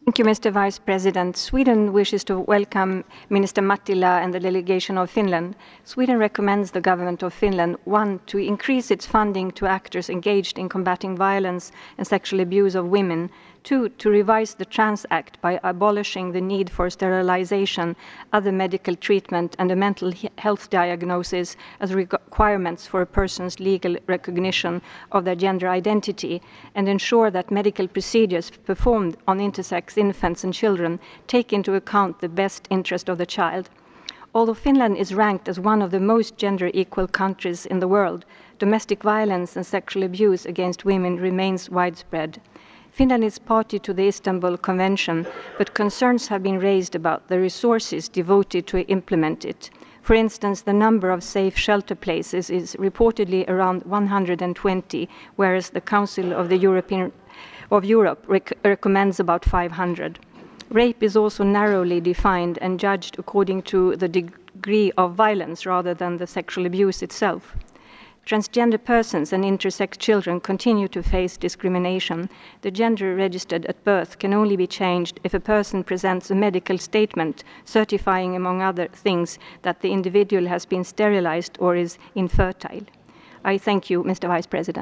Thank you, Mr. Vice President. Sweden wishes to welcome Minister Mattila and the delegation of Finland. Sweden recommends the government of Finland, 1, to increase its funding to actors engaged in combating violence and sexual abuse of women, 2, to revise the Trans Act by abolishing the need for sterilization, other medical treatment, and a mental health diagnosis as requirements for a person's legal recognition of their gender identity, and ensure that medical procedures performed on intersex infants and children take into account the best interest of the child. Although Finland is ranked as one of the most gender-equal countries in the world, domestic violence and sexual abuse against women remains widespread. Finland is party to the Istanbul Convention, but concerns have been raised about the resources devoted to implement it. For instance, the number of safe shelter places is reportedly around 120, whereas the Council of Europe recommends about 500. Rape is also narrowly defined and judged according to the degree of violence rather than the sexual abuse itself. Transgender persons and intersex children continue to face discrimination. The gender registered at birth can only be changed if a person presents a medical statement certifying, among other things, that the individual has been sterilized or is infertile. I thank you, Mr. Vice President.